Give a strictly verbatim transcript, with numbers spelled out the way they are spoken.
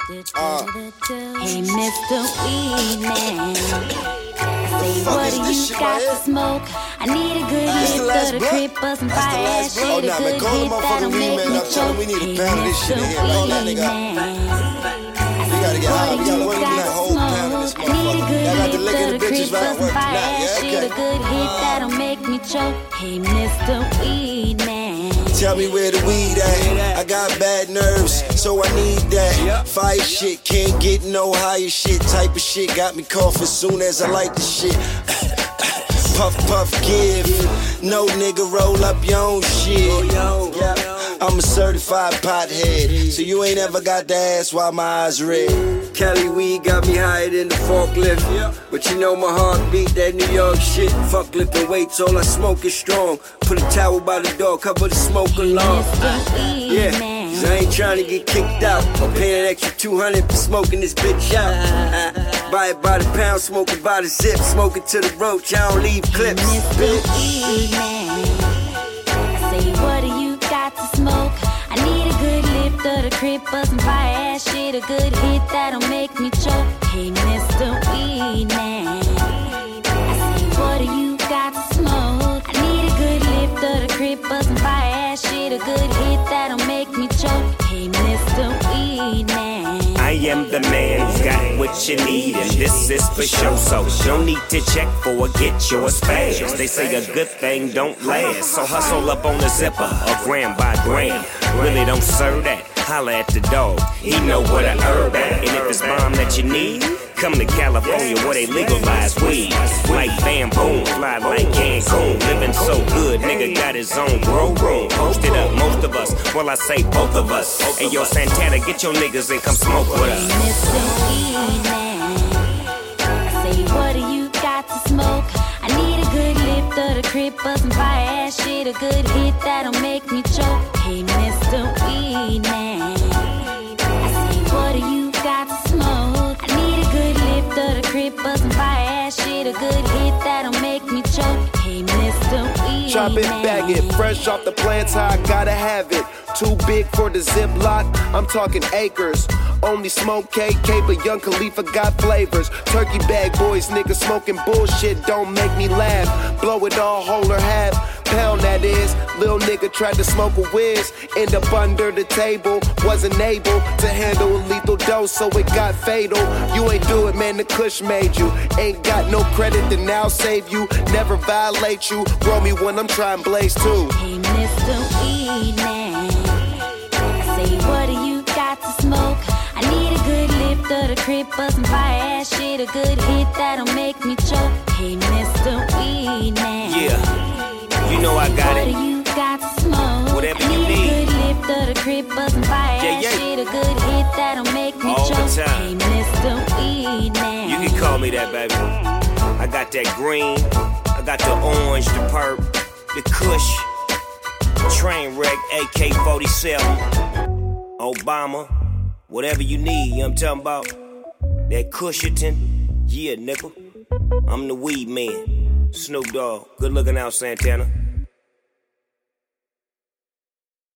Uh. Hey, Mister Weedman, say what do you got to smoke? I need a good lift of the crib for some fire ass shit. A good hit that'll make me choke. Hey, Mister Weedman, gotta get high, we gotta work in that whole pound of this motherfucker. Y'all got the lick of the bitches right working now, yeah, okay. A good hit that'll make me choke. Hey, Mister Weedman, tell me where the weed at. I got bad nerves, so I need that. Fire shit, can't get no higher shit. Type of shit got me coughing soon as I like the shit. Puff, puff, give. No nigga, roll up your own shit. I'm a certified pothead, so you ain't ever got to ask why my eyes red. Cali weed got me higher than the forklift, but you know my heart beat that New York shit. Fuck lifting weights, all I smoke is strong. Put a towel by the door, cover the smoke alarm. Yeah, cause I ain't trying to get kicked out. I'm paying an extra two hundred for smoking this bitch out. Buy it by the pound, smoke it by the zip, smoke it to the roach, I don't leave clips, bitch. Say what do you got to smoke? I need a good lift of the crib for some fire ass shit. A good hit that'll make me choke. Hey, Mister Weedman, I say what do you got to smoke? I need a good lift of the crib for some fire ass shit. A good hit that'll make me choke. Hey, Mister Weedman, I am the man who's got what you need, and this is for sure. So no need to check for or get yours fast. They say a good thing don't last, so hustle up on the zipper, a gram by gram. Really don't serve that. Holla at the dog, he know what I herb at. And if it's bomb that you need, come to California where they legalize weed. Like Van Boom, fly like Cancun. Living so good, nigga got his own grow room. Posted up, most of us, well I say both of us. Hey yo Santana, get your niggas and come smoke with us. Hey, Mister Weedman, say what do you got to smoke? I need a good lift of the crib for some fire ass shit. A good hit that'll make me choke. Hey, Mister Weedman, I say what do you got to smoke? I need a good lift of the crib for some fire ass shit. A good hit that'll make me choke. Hey, Mister Weedman, chop it, bag it, fresh off the plants, I gotta have it. Too big for the Ziploc, I'm talking acres. Only smoke K K, but Young Khalifa got flavors. Turkey bag boys, niggas smoking bullshit, don't make me laugh. Blow it all whole or half, pound that is. Lil nigga tried to smoke a whiz, end up under the table. Wasn't able to handle a lethal dose, so it got fatal. You ain't do it, man, the kush made you. Ain't got no credit to now save you. Never violate you, roll me when I'm trying blaze too. Hey, Mister Weedman, say what do you got to smoke? I need a good lift of the crib for some fire ass shit. A good hit that'll make me choke. Hey, Mister Weedman, yeah, you know I got what it. What do you got to smoke? Whatever I need you need. a good lift of the crib for some fire yeah, ass yeah. shit. A good hit that'll make me all choke. the time. Hey, Mister Weedman, You can call me that, baby. I got that green, I got the orange, the perp, the kush, train wreck, A K forty-seven, Obama, whatever you need, you know what I'm talking about? That Cushiton, yeah, nigga. I'm the weed man. Snoop Dogg, good looking out, Santana.